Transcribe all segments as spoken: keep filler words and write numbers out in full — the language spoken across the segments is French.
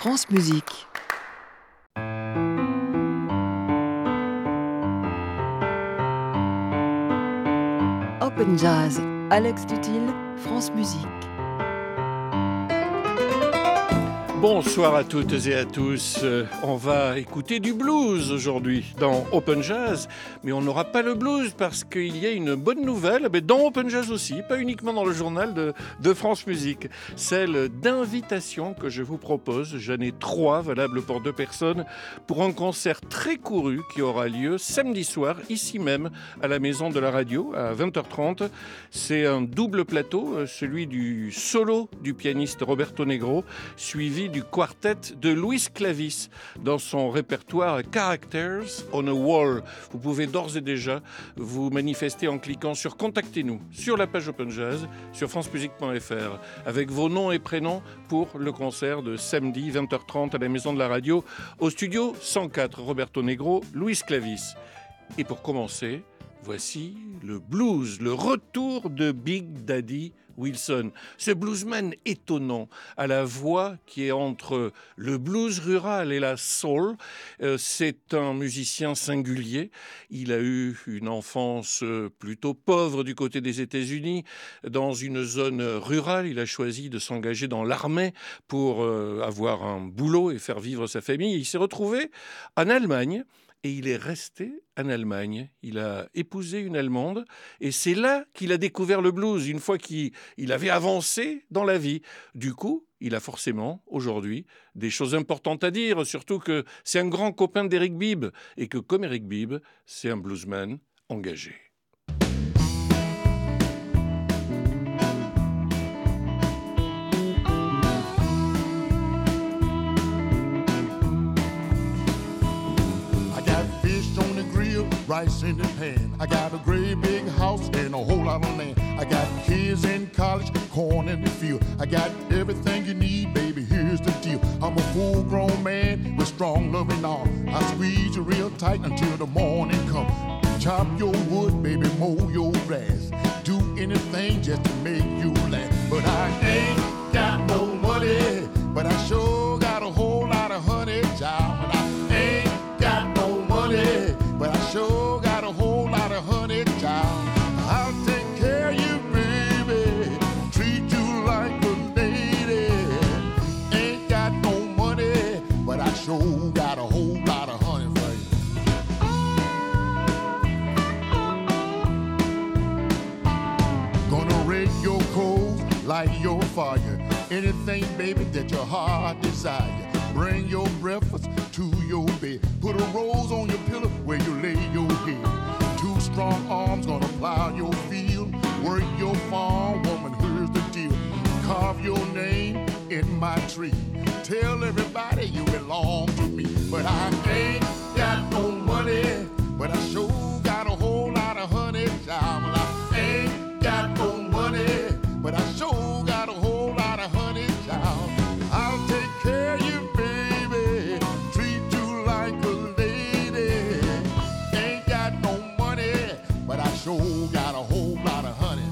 France Musique. Open Jazz, Alex Dutil, France Musique. Bonsoir à toutes et à tous. Euh, on va écouter du blues aujourd'hui dans Open Jazz, mais on n'aura pas le blues parce qu'il y a une bonne nouvelle, mais dans Open Jazz aussi, pas uniquement dans le journal de, de France Musique, celle d'invitation que je vous propose. J'en ai trois valables pour deux personnes pour un concert très couru qui aura lieu samedi soir, ici même, à la Maison de la Radio, à vingt heures trente. C'est un double plateau, celui du solo du pianiste Roberto Negro, suivi du quartet de Luis Clavis dans son répertoire Characters on a Wall. Vous pouvez d'ores et déjà vous manifester en cliquant sur Contactez-nous sur la page Open Jazz sur francemusique point f r avec vos noms et prénoms pour le concert de samedi vingt heures trente à la Maison de la Radio au studio cent quatre Roberto Negro, Luis Clavis. Et pour commencer, voici le blues, le retour de Big Daddy Wilson, ce bluesman étonnant à la voix qui est entre le blues rural et la soul. Euh, c'est un musicien singulier. Il a eu une enfance plutôt pauvre du côté des États-Unis, dans une zone rurale. Il a choisi de s'engager dans l'armée pour euh, avoir un boulot et faire vivre sa famille. Il s'est retrouvé en Allemagne. Et il est resté en Allemagne. Il a épousé une Allemande. Et c'est là qu'il a découvert le blues, une fois qu'il il avait avancé dans la vie. Du coup, il a forcément, aujourd'hui, des choses importantes à dire. Surtout que c'est un grand copain d'Eric Bibb. Et que, comme Eric Bibb, c'est un bluesman engagé. Rice in the pan. I got a great big house and a whole lot of land. I got kids in college, corn in the field. I got everything you need, baby, here's the deal. I'm a full-grown man with strong loving arms. I squeeze you real tight until the morning come. Chop your wood, baby, mow your grass. Do anything just to make you laugh. But I ain't got no money, but I sure got a whole lot of honey, child. But I ain't got no money, but I sure got a whole lot of honey, child. I'll take care of you, baby, treat you like a lady. Ain't got no money, but I sure got a whole lot of honey for you. Gonna rake your coals, light your fire. Anything, baby, that your heart desire. Bring your breakfast to your bed. Put a rose on your pillow where you lay your head. Two strong arms gonna plow your field. Work your farm, woman, here's the deal. Carve your name in my tree. Tell everybody you belong to me. But I ain't got no money, but I sure got a whole lot of honey, child. Well, I ain't got no money, but I sure got a whole lot of honey, child. I'll take care of you, sure got a whole lot of honey.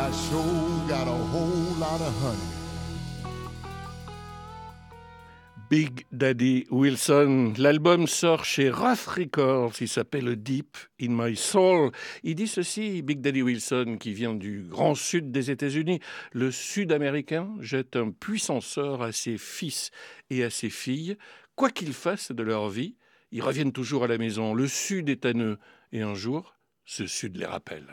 I sure got a whole lot of honey. Big Daddy Wilson, l'album sort chez Rough Records, il s'appelle Deep in My Soul. Il dit ceci, Big Daddy Wilson, qui vient du grand sud des États-Unis, le sud-américain jette un puissant sort à ses fils et à ses filles. Quoi qu'ils fassent de leur vie, ils reviennent toujours à la maison. Le sud est à eux, et un jour, ce sud les rappelle.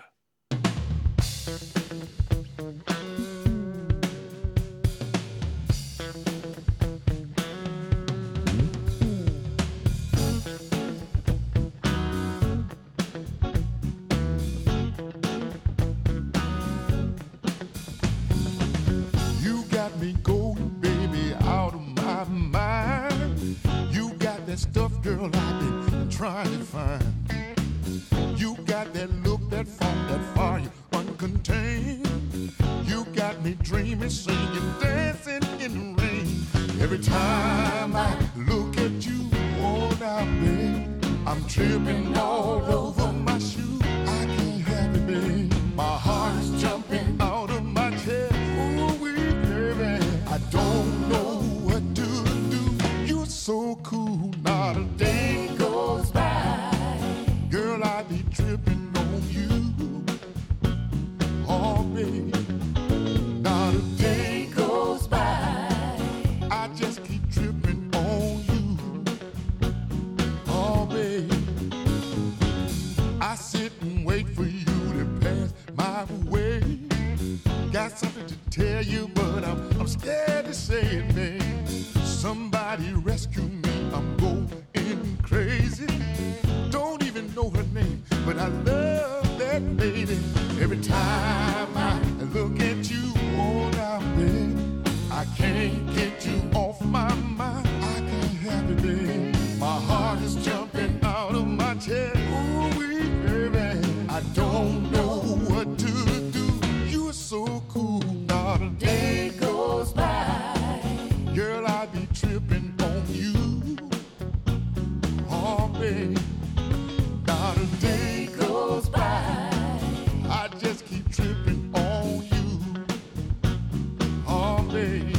Stuff, girl, I've been trying to find. You got that look, that funk, that fire uncontained. You got me dreaming, singing, dancing in the rain. Every time I look at you, oh now, babe, I'm tripping all over my shoe. I can't have it, babe. My heart's jumping out of my chest. Ooh, wee, baby, I don't know what to do. You're so cool. Not a day goes by, girl, I be tripping on you. Oh, baby, not a day goes by, I just keep tripping on you. Oh, baby, I sit and wait for you to pass my way. Got something to tell you, but I'm, I'm scared to say it, man. Somebody rescue me. I'm going crazy. Don't even know her name, but I love that lady. Every time I look at you, oh now, babe, I can't get you off my mind. I can't have it, babe. My heart is jumping out of my chest. Ooh, wee, baby, I don't know what to do. You're so cool. Not a day goes by, girl, I be tripping on you. Oh, babe, not a day goes by, I just keep tripping on you. Oh, babe.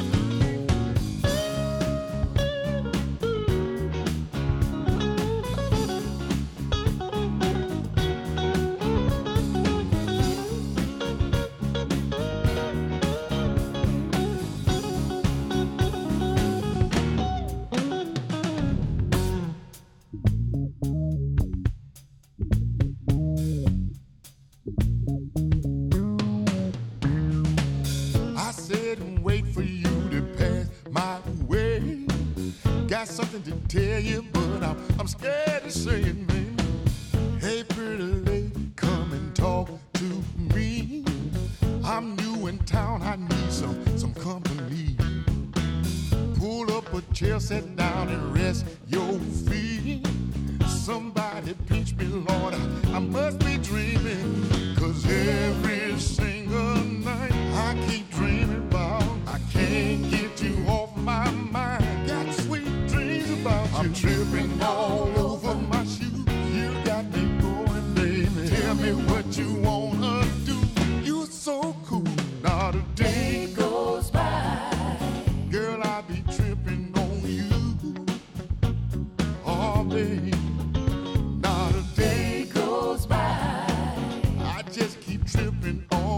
Something to tell you, but I'm, I'm scared to say it, man. Hey, pretty lady, come and talk to me. I'm new in town, I need some, some company. Pull up a chair, sit down and rest your feet. Somebody pinch me, Lord, I, I must be dreaming. Cause every single night I keep dreaming about, I can't get you off my mind. Got sweet I'm tripping all over my shoes. You got me going, baby. Tell me what you wanna do. You're so cool. Not a day goes by, girl, I be tripping on you. Oh, baby, not a day goes by, I just keep tripping on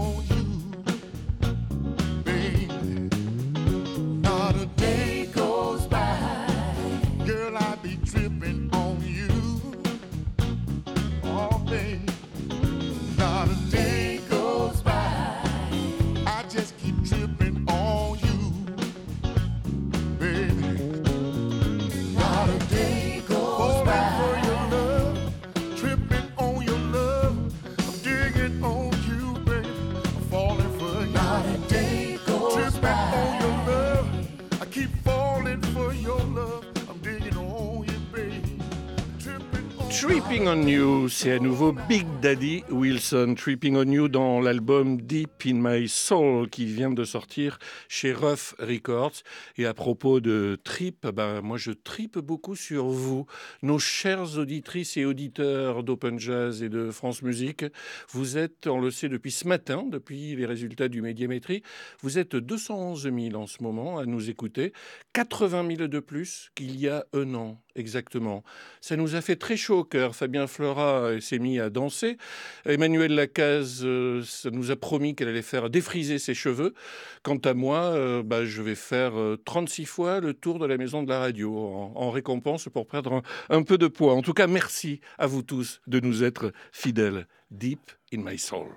Tripping on You, c'est à nouveau Big Daddy Wilson. Tripping on You dans l'album Deep in My Soul qui vient de sortir chez Rough Records. Et à propos de trip, ben, moi je tripe beaucoup sur vous, nos chères auditrices et auditeurs d'Open Jazz et de France Musique. Vous êtes, on le sait depuis ce matin, depuis les résultats du Médiamétrie, vous êtes deux cent onze mille en ce moment à nous écouter, quatre-vingt mille de plus qu'il y a un an. Exactement. Ça nous a fait très chaud au cœur. Fabien Flora s'est mis à danser. Emmanuel Lacaze, euh, ça nous a promis qu'elle allait faire défriser ses cheveux. Quant à moi, euh, bah, je vais faire euh, trente-six fois le tour de la maison de la radio en, en récompense pour perdre un, un peu de poids. En tout cas, merci à vous tous de nous être fidèles. Deep in my soul.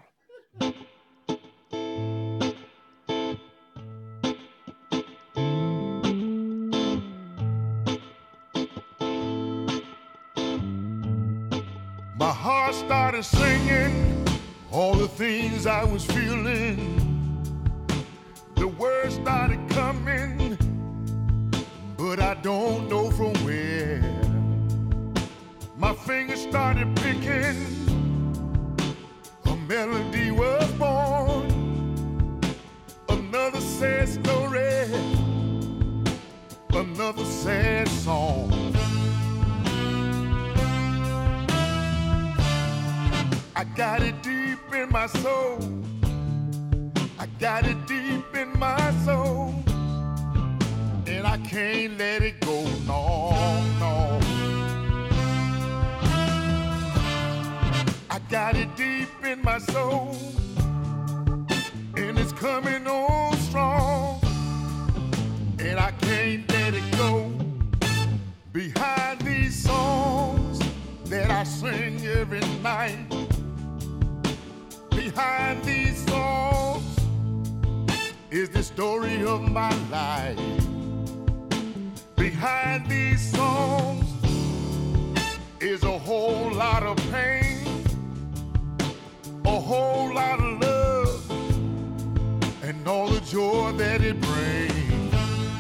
My heart started singing all the things I was feeling. The words started coming, but I don't know from where. My fingers started picking, a melody was born. Another sad story, another sad song. I got it deep in my soul. I got it deep in my soul. And I can't let it go, no, no. I got it deep in my soul. And it's coming on strong. And I can't let it go. Behind these songs that I sing every night, behind these songs is the story of my life. Behind these songs is a whole lot of pain, a whole lot of love, and all the joy that it brings.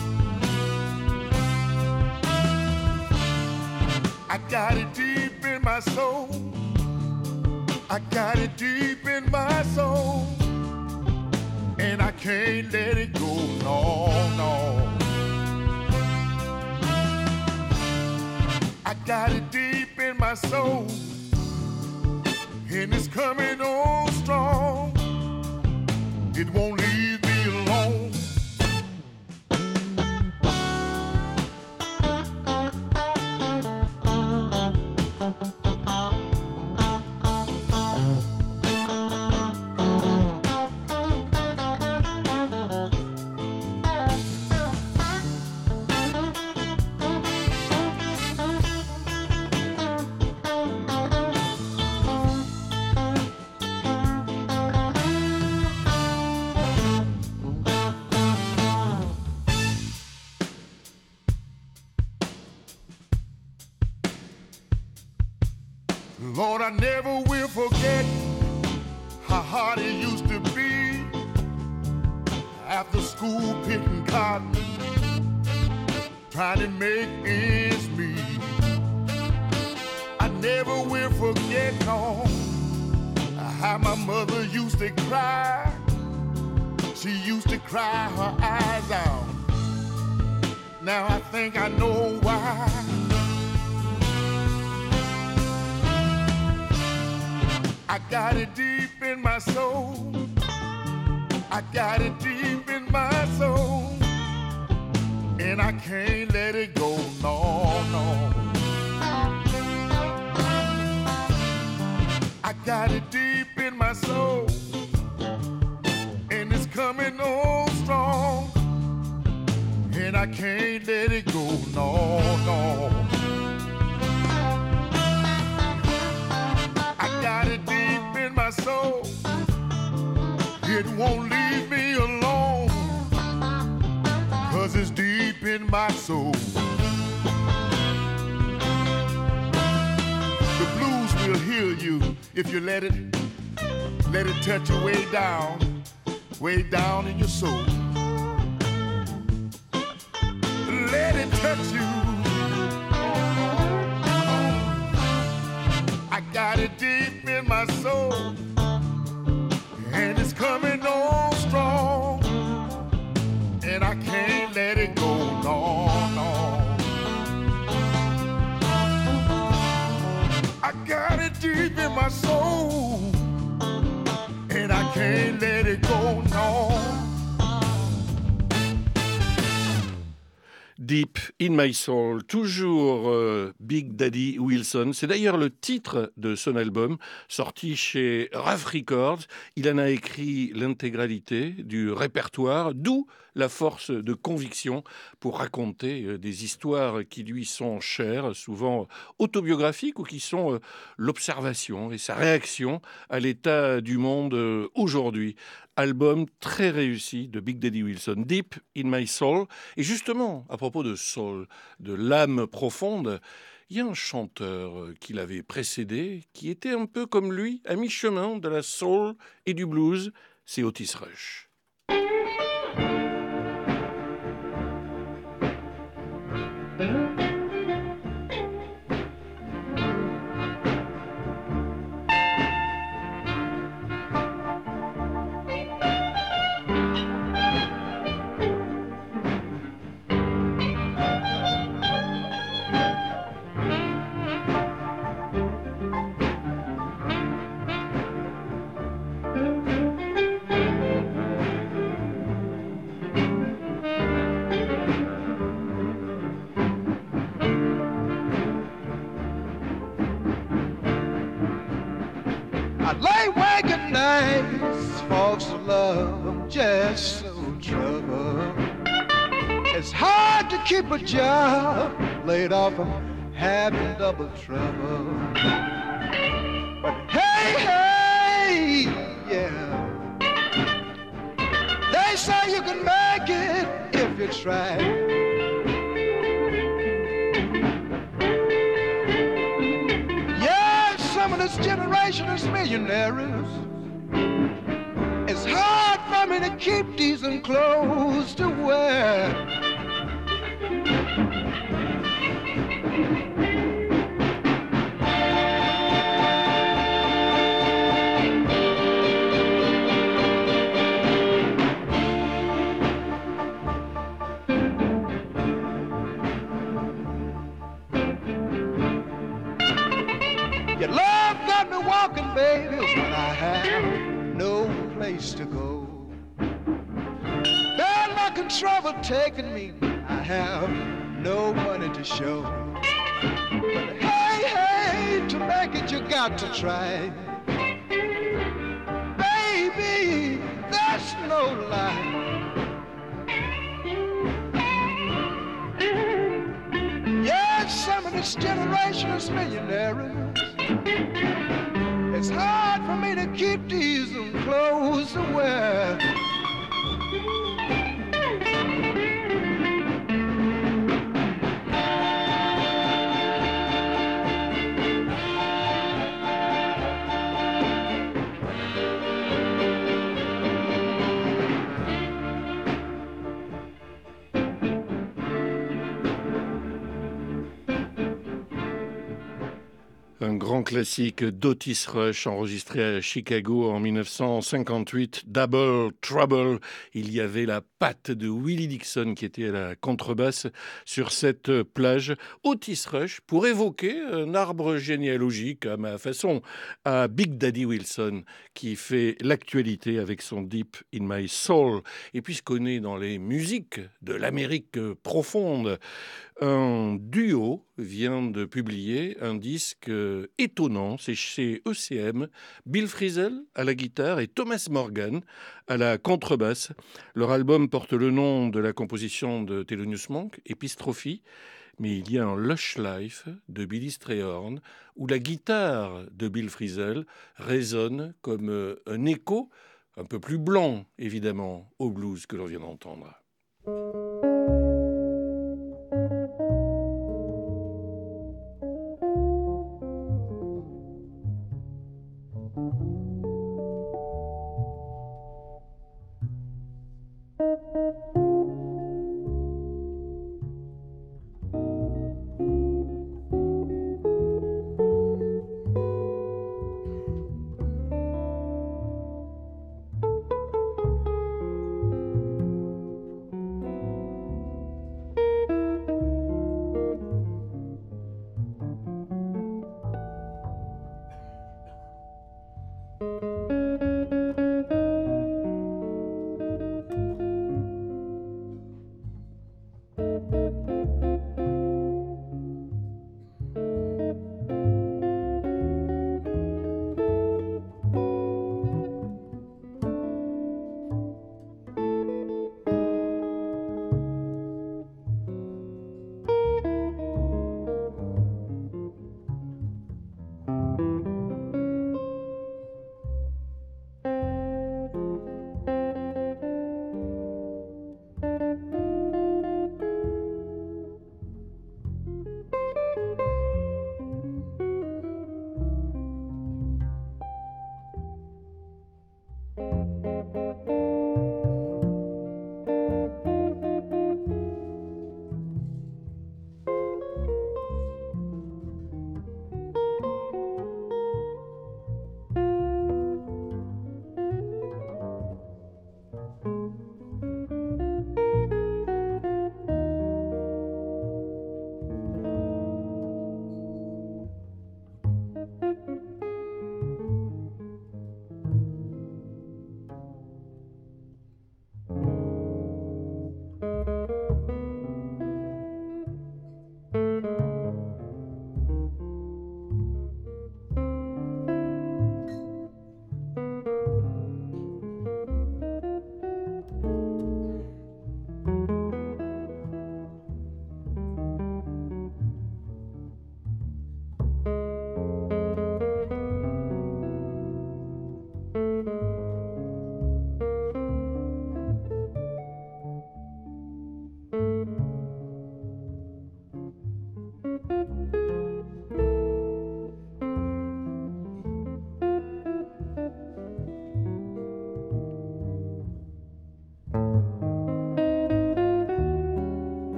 I got it deep in my soul. I got it deep in my soul, and I can't let it go, no, no. I got it deep in my soul, and it's coming on strong. It won't leave me alone. Lord, I never will forget how hard it used to be after school picking cotton, trying to make ends meet. I never will forget, no, how my mother used to cry. She used to cry her eyes out. Now I think I know why. I got it deep in my soul. I got it deep in my soul. And I can't let it go, no, no. I got it deep in my soul. And it's coming on strong. And I can't let it go, no, no. I got it deep in my soul. It won't leave me alone, 'cause it's deep in my soul. The blues will heal you if you let it, let it touch you way down, way down in your soul. Let it touch you. I got it deep in my soul, and it's coming on strong, and I can't let it go, no, no. I got it deep in my soul, and I can't let it go, no. Deep in My Soul, toujours euh, Big Daddy Wilson. C'est d'ailleurs le titre de son album, sorti chez Rough Records. Il en a écrit l'intégralité du répertoire, d'où la force de conviction pour raconter euh, des histoires qui lui sont chères, souvent autobiographiques ou qui sont euh, l'observation et sa réaction à l'état du monde euh, aujourd'hui. Album très réussi de Big Daddy Wilson, Deep in My Soul. Et justement, à propos de soul, de l'âme profonde, il y a un chanteur qui l'avait précédé, qui était un peu comme lui, à mi-chemin de la soul et du blues, c'est Otis Rush. Lay waking nights, folks love, I'm just so troubled. It's hard to keep a job, laid off, I'm having double trouble. But hey, hey, yeah, they say you can make it if you try. This generation is millionaires. It's hard for me to keep decent clothes to wear. Your love got me walking, baby, but I have no place to go. Bad luck and trouble taking me, I have no money to show. But hey, hey, to make it you got to try. Baby, that's no lie. Yes, some of this generation is millionaires. It's hard for me to keep decent clothes to wear. Un grand classique d'Otis Rush enregistré à Chicago en dix-neuf cent cinquante-huit, Double Trouble. Il y avait la patte de Willie Dixon qui était à la contrebasse sur cette plage. Otis Rush pour évoquer un arbre généalogique à ma façon, à Big Daddy Wilson qui fait l'actualité avec son Deep in My Soul. Et puisqu'on est dans les musiques de l'Amérique profonde, un duo vient de publier un disque étonnant, c'est chez E C M, Bill Frisell à la guitare et Thomas Morgan à la contrebasse. Leur album porte le nom de la composition de Thelonious Monk, Epistrophe, mais il y a un Lush Life de Billy Strayhorn où la guitare de Bill Frisell résonne comme un écho un peu plus blanc, évidemment, au blues que l'on vient d'entendre.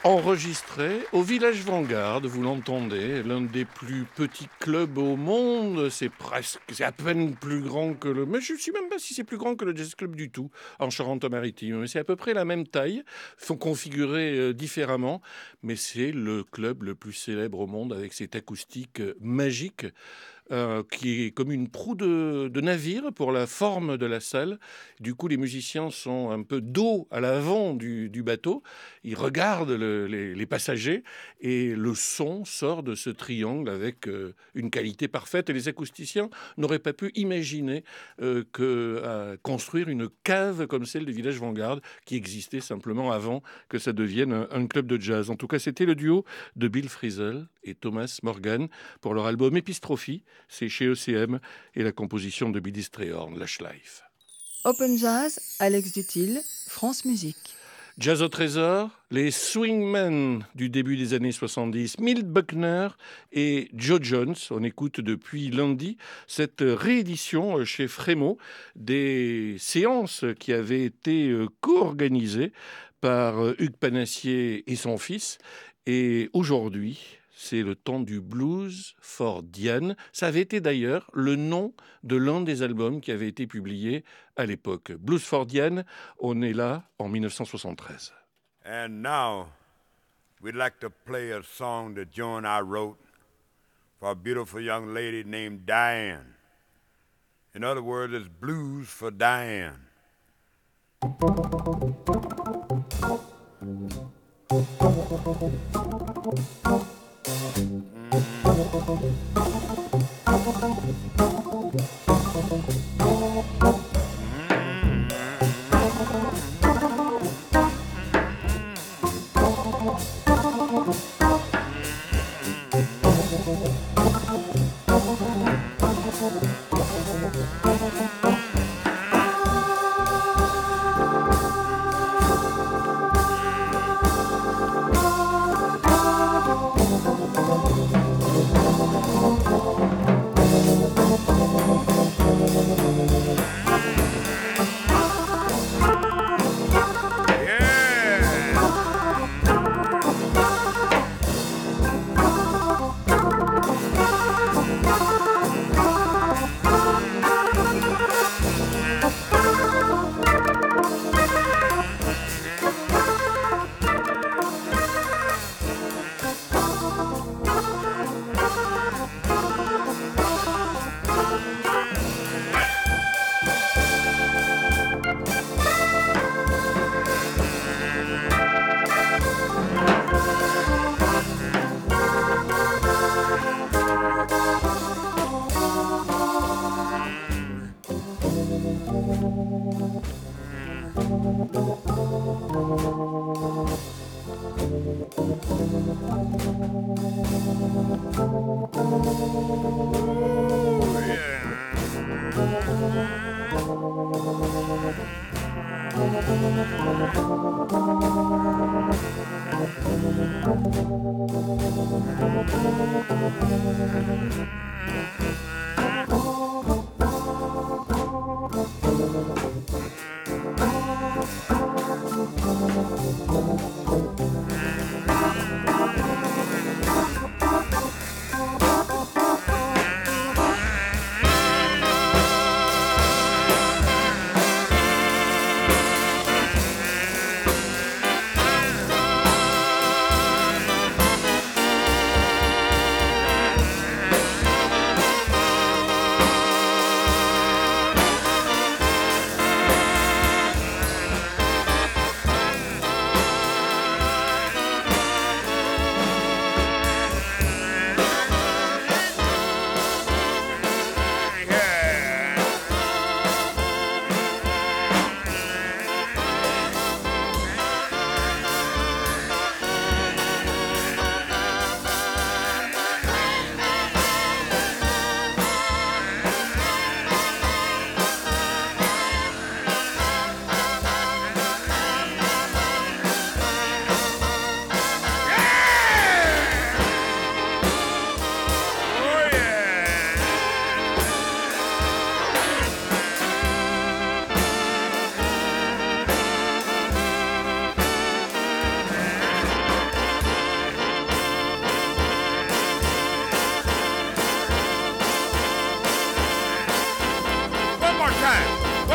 enregistré au Village Vanguard, vous l'entendez, l'un des plus petits clubs au monde. C'est presque, c'est à peine plus grand que le... Mais je ne sais même pas si c'est plus grand que le Jazz Club du tout, en Charente-Maritime. Mais c'est à peu près la même taille, sont configurés euh, différemment, mais c'est le club le plus célèbre au monde avec cette acoustique euh, magique. Euh, qui est comme une proue de, de navire pour la forme de la salle. Du coup, les musiciens sont un peu dos à l'avant du, du bateau. Ils regardent le, les, les passagers et le son sort de ce triangle avec euh, une qualité parfaite. Et les acousticiens n'auraient pas pu imaginer euh, que, euh, construire une cave comme celle du Village Vanguard qui existait simplement avant que ça devienne un, un club de jazz. En tout cas, c'était le duo de Bill Frisell et Thomas Morgan pour leur album Epistrophe. C'est chez E C M et la composition de Billy Strayhorn, Lush Life. Open Jazz, Alex Dutil, France Musique. Jazz au trésor, les swingmen du début des années soixante-dix, Milt Buckner et Joe Jones. On écoute depuis lundi cette réédition chez Frémo des séances qui avaient été co-organisées par Hugues Panassier et son fils. Et aujourd'hui, c'est le temps du blues for Diane. Ça avait été d'ailleurs le nom de l'un des albums qui avait été publié à l'époque. Blues for Diane, on est là en dix-neuf cent soixante-treize. And now, we'd like to play a song that Joe and I wrote for a beautiful young lady named Diane. In other words, it's blues for Diane.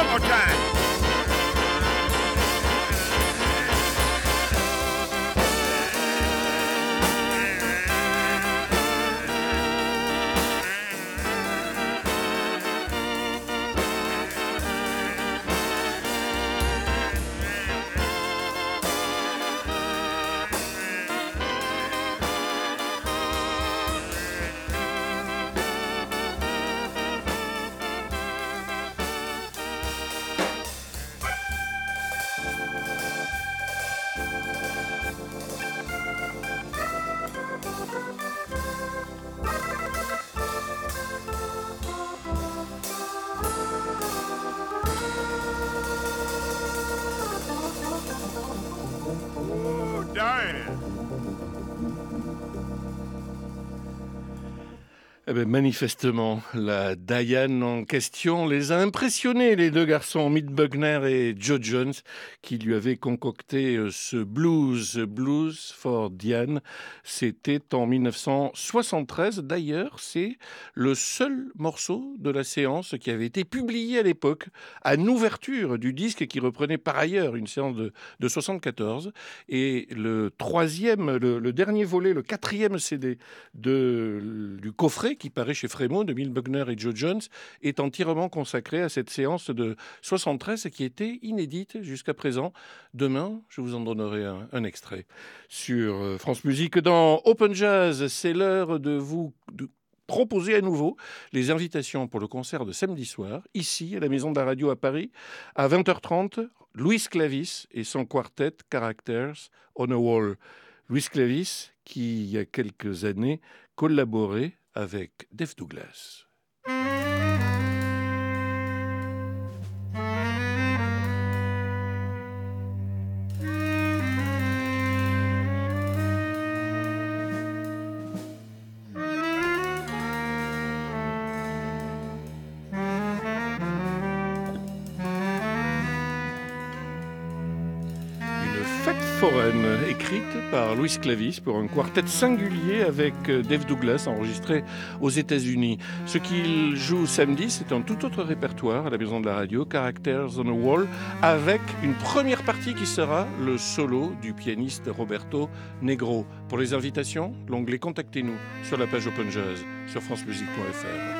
One more time. Eh bien, manifestement, la Diane en question les a impressionnés, les deux garçons, Milt Buckner et Joe Jones, qui lui avaient concocté ce blues, Blues for Diane. C'était en mille neuf cent soixante-treize. D'ailleurs, c'est le seul morceau de la séance qui avait été publié à l'époque, à l'ouverture du disque, qui reprenait par ailleurs une séance de, de soixante-quatorze. Et le troisième, le, le dernier volet, le quatrième C D de, du coffret, qui paraît chez Frémaux, de Milt Buckner et Joe Jones, est entièrement consacré à cette séance de soixante-treize qui était inédite jusqu'à présent. Demain, je vous en donnerai un, un extrait sur France Musique. Dans Open Jazz, c'est l'heure de vous de proposer à nouveau les invitations pour le concert de samedi soir, ici, à la Maison de la Radio à Paris, à vingt heures trente, Louis Clavis et son quartet Characters on a Wall. Louis Clavis, qui, il y a quelques années, collaborait avec Dave Douglas. Foraine, écrite par Louis Clavis pour un quartet singulier avec Dave Douglas, enregistré aux États-Unis. Ce qu'il joue samedi, c'est un tout autre répertoire à la Maison de la Radio, Characters on a Wall, avec une première partie qui sera le solo du pianiste Roberto Negro. Pour les invitations, l'onglet Contactez-nous sur la page Open Jazz sur francemusique point f r.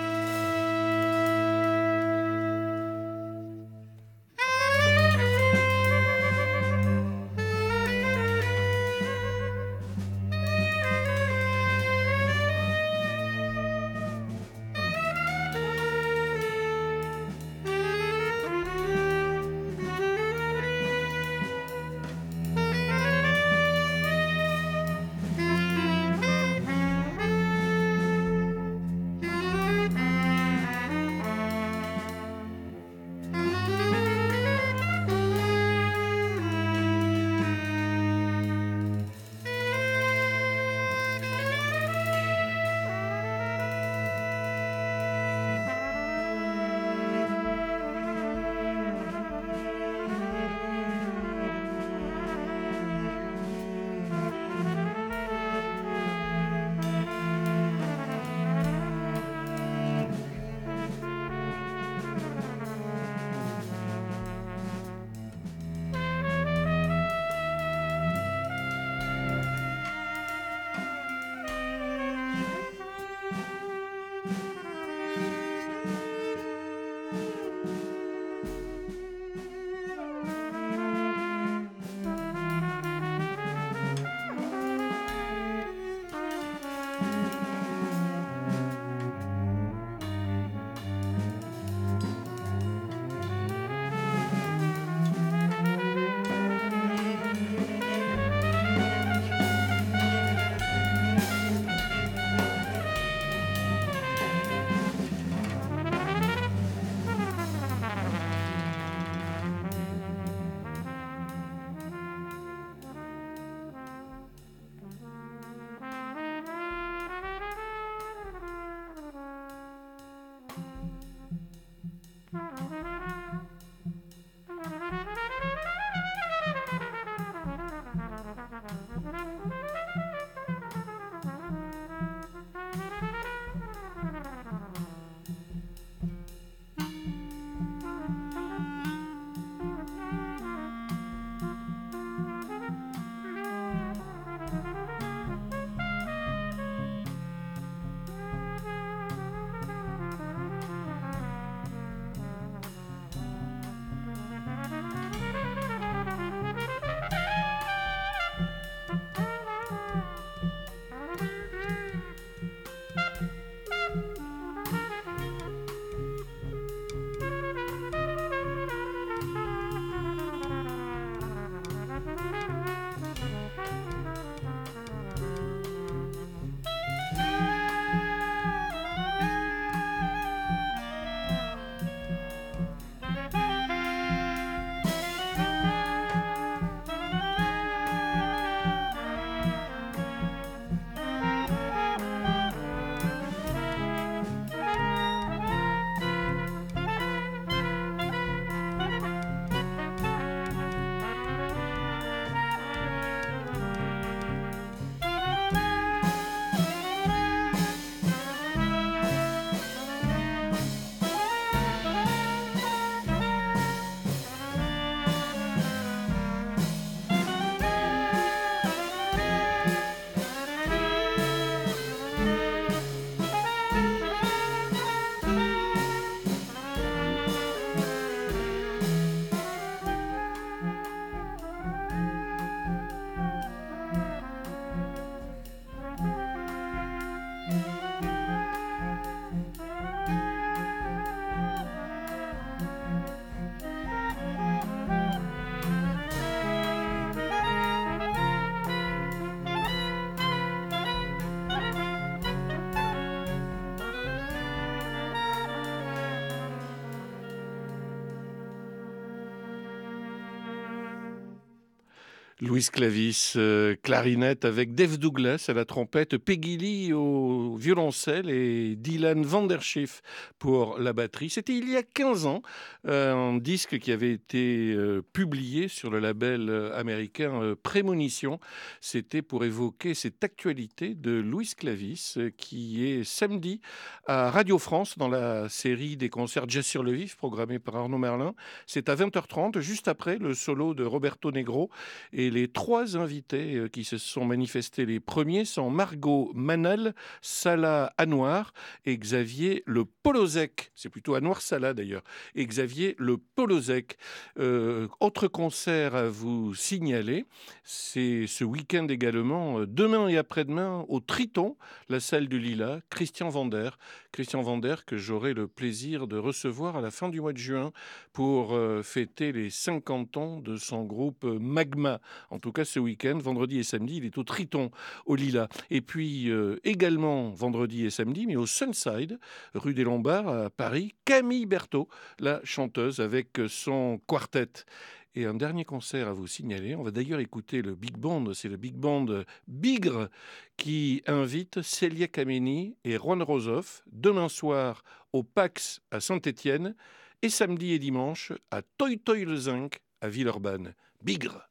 Louis Clavis, euh, clarinette avec Dave Douglas à la trompette, Peggy Lee au violoncelle et Dylan Vanderschiff pour la batterie. C'était il y a quinze ans, euh, un disque qui avait été euh, publié sur le label euh, américain euh, Prémonition. C'était pour évoquer cette actualité de Louis Clavis euh, qui est samedi à Radio France dans la série des concerts Jazz sur le vif programmée par Arnaud Merlin. C'est à vingt heures trente, juste après le solo de Roberto Negro. Et les trois invités qui se sont manifestés les premiers sont Margot Manel, Salah Anouar et Xavier Le Polozek. C'est plutôt Anouar Salah d'ailleurs. Et Xavier Le Polozek. Euh, autre concert à vous signaler, c'est ce week-end également, demain et après-demain, au Triton, la salle du Lilas, Christian Vander. Christian Vander que j'aurai le plaisir de recevoir à la fin du mois de juin pour euh, fêter les cinquante ans de son groupe Magma. En tout cas, ce week-end, vendredi et samedi, il est au Triton, au Lilas. Et puis, euh, également, vendredi et samedi, mais au Sunside, rue des Lombards, à Paris, Camille Berthaud, la chanteuse, avec son quartet. Et un dernier concert à vous signaler. On va d'ailleurs écouter le Big Band, c'est le Big Band Bigre qui invite Célia Kameni et Juan Rosoff demain soir au Pax à Saint-Étienne et samedi et dimanche à Toy Toy le Zinc à Villeurbanne. Bigre.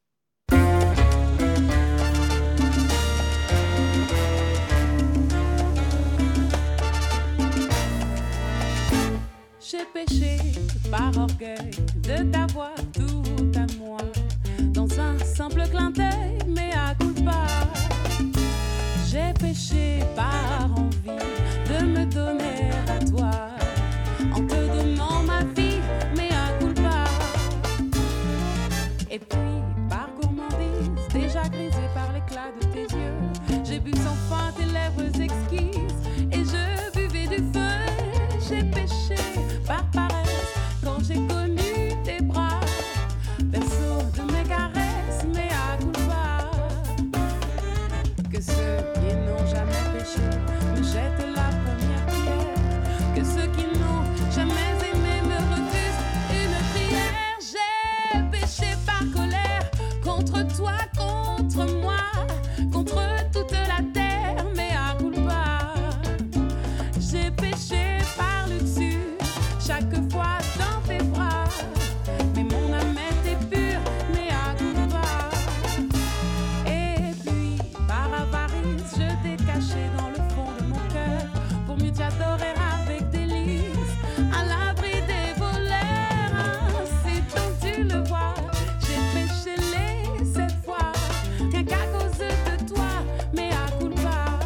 J'ai péché par orgueil de t'avoir tout à moi dans un simple clin d'œil, mais à culpa. J'ai péché par envie de me donner à toi en te donnant ma vie, mais à culpa. Et puis par gourmandise, déjà grisée par l'éclat de tes yeux, j'ai bu sans fin tes lèvres exquises et je buvais du feu. J'ai péché par paresse quand j'ai connu tes bras, berceau de mes caresses, mais à culpa. Que ceux qui n'ont jamais péché me jettent la première pierre, que ceux qui n'ont jamais aimé me refusent une prière. J'ai péché par colère contre toi, contre moi, contre toute la terre, mais à culpa. J'ai péché par luxure chaque fois dans tes bras, mais mon âme était pure, mais à culpa. Et puis par avarice, je t'ai caché dans le fond de mon cœur pour mieux t'adorer avec délice, à l'abri des voleurs. Ainsi donc tu le vois, j'ai péché les sept fois, rien qu'à cause de toi, mais à culpa.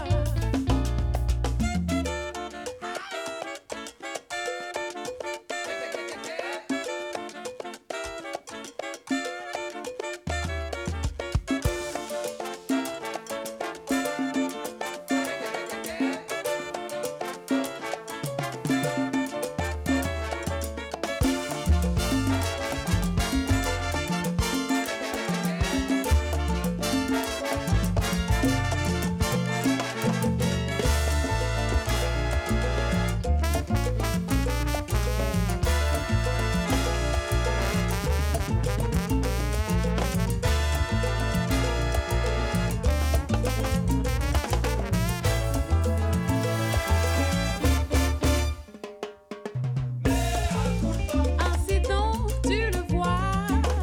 Ainsi donc tu le vois,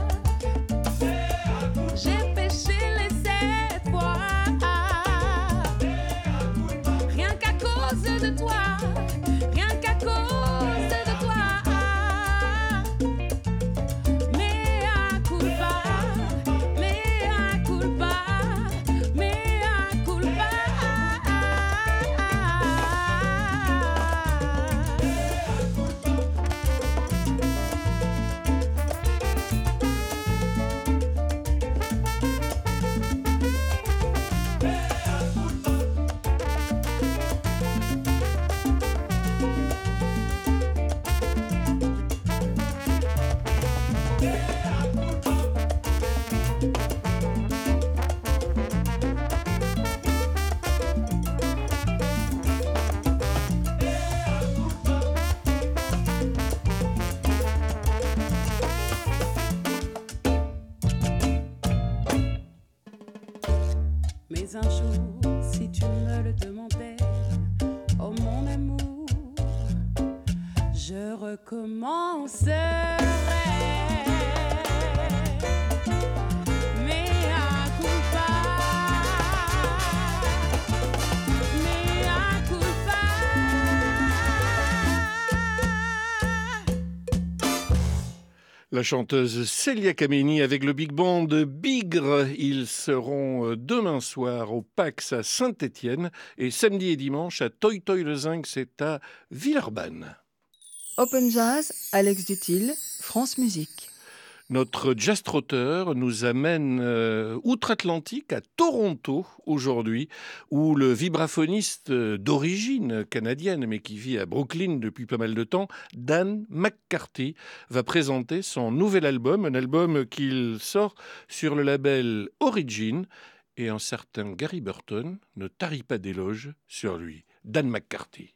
j'ai péché les sept fois, rien qu'à cause de toi, rien qu'à cause de toi, mais à culpa, mais à culpa, mais à culpa. recommencerai. Mea culpa, mea culpa. La chanteuse Célia Kameni avec le big band de Bigre. Ils seront demain soir au Pax à Saint-Étienne et samedi et dimanche à Toy Toy le Zinc, c'est à Villeurbanne. Open Jazz, Alex Dutil, France Musique. Notre jazz trotteur nous amène euh, outre-Atlantique à Toronto aujourd'hui, où le vibraphoniste d'origine canadienne, mais qui vit à Brooklyn depuis pas mal de temps, Dan McCarthy, va présenter son nouvel album, un album qu'il sort sur le label Origin, et un certain Gary Burton ne tarit pas d'éloges sur lui. Dan McCarthy.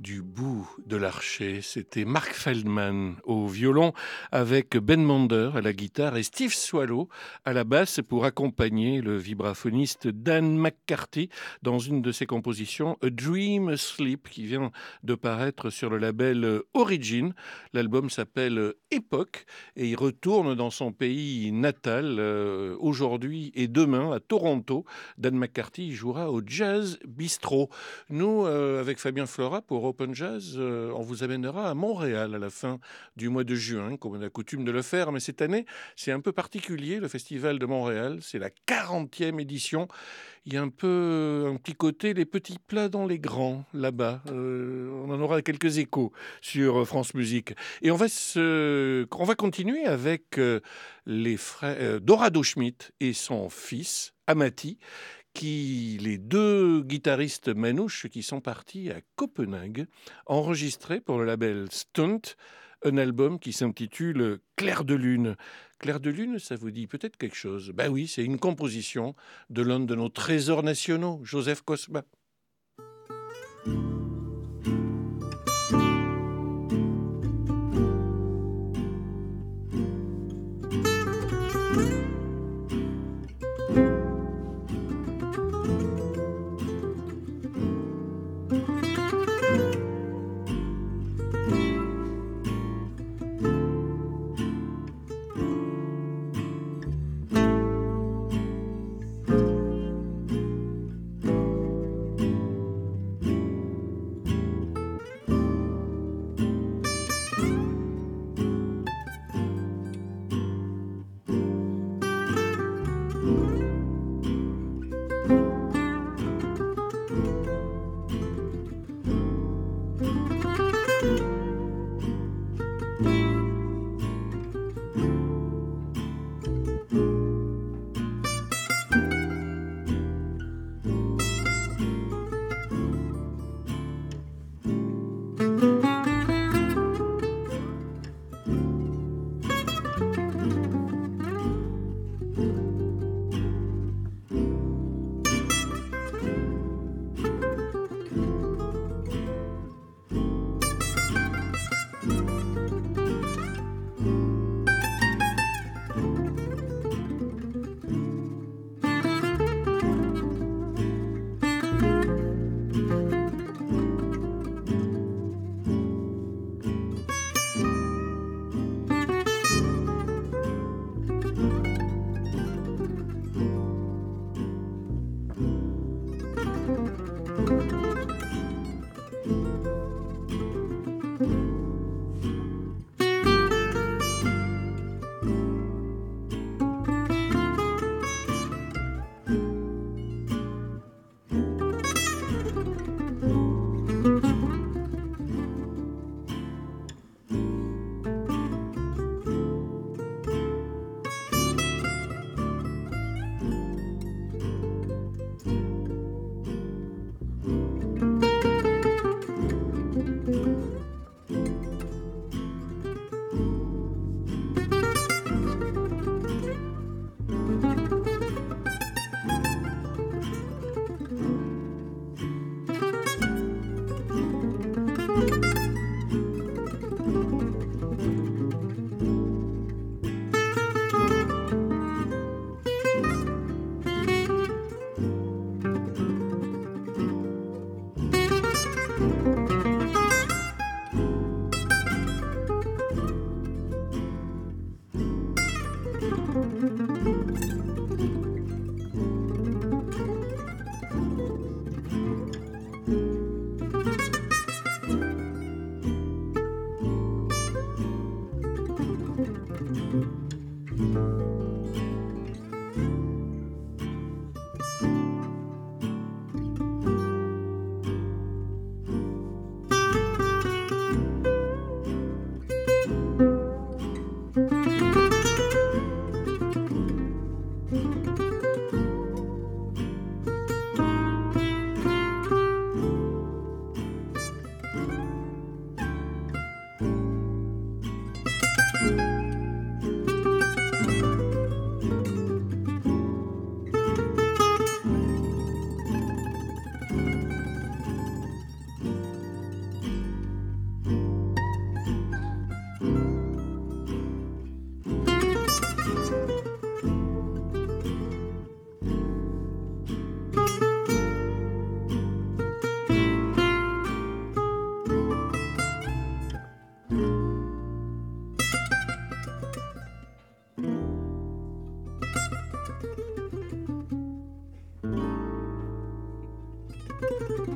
du bout de l'archet. C'était Mark Feldman au violon avec Ben Monder à la guitare et Steve Swallow à la basse pour accompagner le vibraphoniste Dan McCarthy dans une de ses compositions A Dream Asleep qui vient de paraître sur le label Origin. L'album s'appelle Époque et il retourne dans son pays natal euh, aujourd'hui et demain à Toronto. Dan McCarthy jouera au Jazz Bistro. Nous, euh, avec Fabien Flora, pour Open Jazz, euh, on vous amènera à Montréal à la fin du mois de juin, comme on a coutume de le faire. Mais cette année, c'est un peu particulier, le Festival de Montréal. C'est la quarantième édition. Il y a un peu un petit côté les petits plats dans les grands, là-bas. Euh, on en aura quelques échos sur France Musique. Et on va, se, on va continuer avec euh, les frères euh, Dorado Schmidt et son fils, Amati, qui, les deux guitaristes manouches qui sont partis à Copenhague, enregistrer pour le label Stunt un album qui s'intitule Clair de Lune. Clair de Lune, ça vous dit peut-être quelque chose? Ben oui, c'est une composition de l'un de nos trésors nationaux, Joseph Kosma.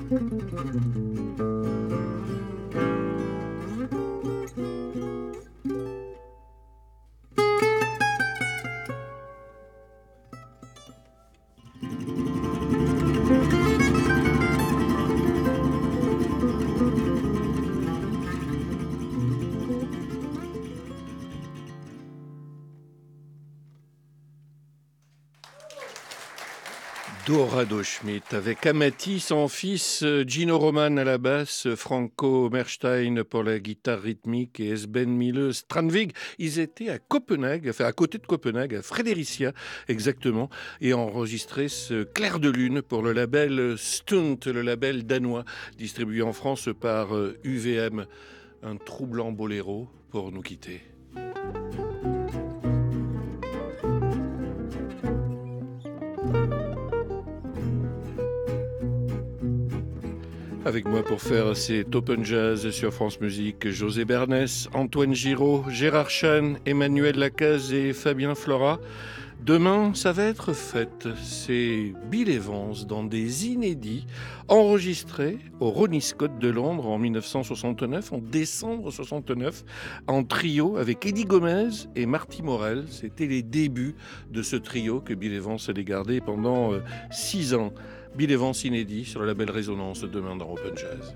Dorado Schmidt avec Amati, son fils, Gino Roman à la basse, Franco Merstein pour la guitare rythmique et Esben Mille Strandvig. Ils étaient à Copenhague, enfin à côté de Copenhague, à Fredericia exactement, et enregistré ce Clair de Lune pour le label Stunt, le label danois, distribué en France par U V M. Un troublant boléro pour nous quitter. Avec moi pour faire cet Open Jazz sur France Musique, José Bernès, Antoine Giraud, Gérard Chan, Emmanuel Lacaze et Fabien Flora. Demain, ça va être fête. C'est Bill Evans dans des inédits enregistrés au Ronnie Scott de Londres en dix-neuf cent soixante-neuf, en décembre soixante-neuf, en trio avec Eddie Gomez et Marty Morel. C'était les débuts de ce trio que Bill Evans allait garder pendant euh, six ans. Bill Evans inédit sur le label Résonance demain dans Open Jazz.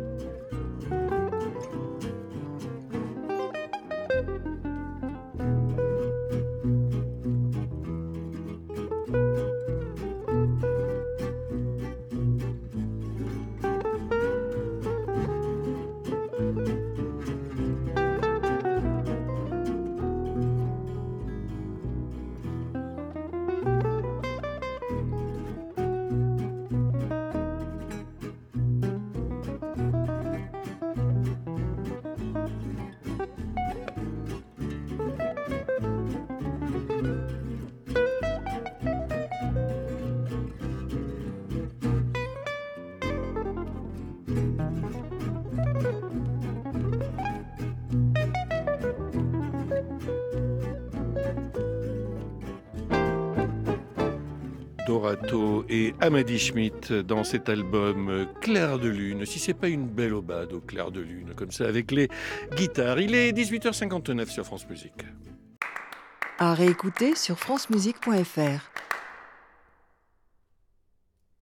Dorado et Amati Schmidt dans cet album Clair de Lune. Si c'est pas une belle aubade au clair de lune, comme ça, avec les guitares. Il est dix-huit heures cinquante-neuf sur France Musique. À réécouter sur francemusique point f r.